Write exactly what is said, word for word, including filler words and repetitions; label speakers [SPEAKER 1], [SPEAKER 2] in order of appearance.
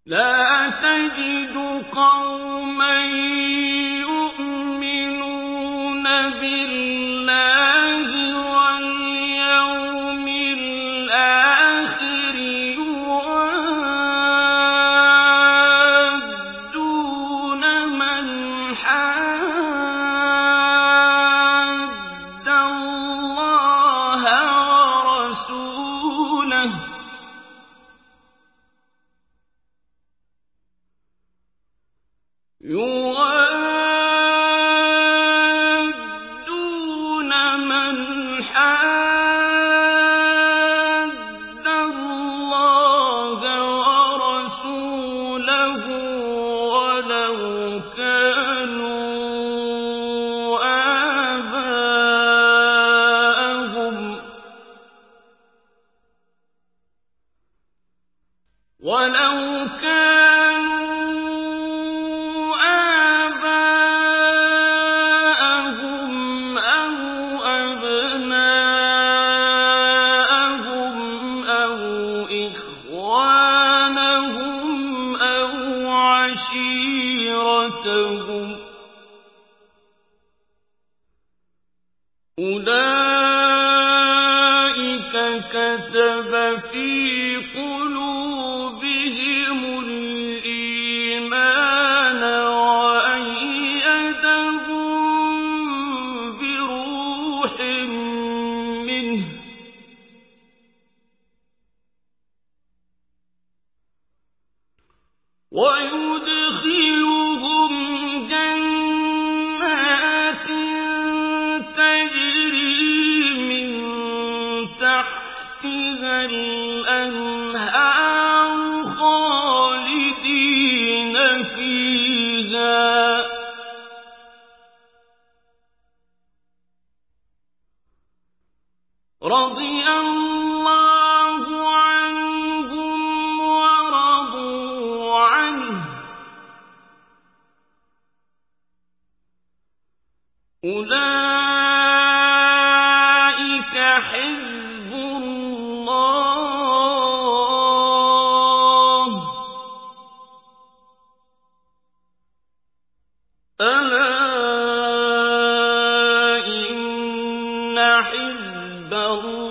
[SPEAKER 1] لا تجد قوما يؤمنون بالله واليوم الآخر يوادون من حاد الله ورسوله يوادون من حاد الله ورسوله ولو كانوا آباءهم ولو كانوا آباءهم أو أبناءهم أو إخوانهم أو عشيرتهم أولئك كتب في قلوبهم الإيمان وأيدهم بروح منه ويدخلهم جنات تجري من تحتها الأنهار خالدين فيها رضي الله عنهم ورضوا عنه أولئك حزب الله ألا إن حزب الله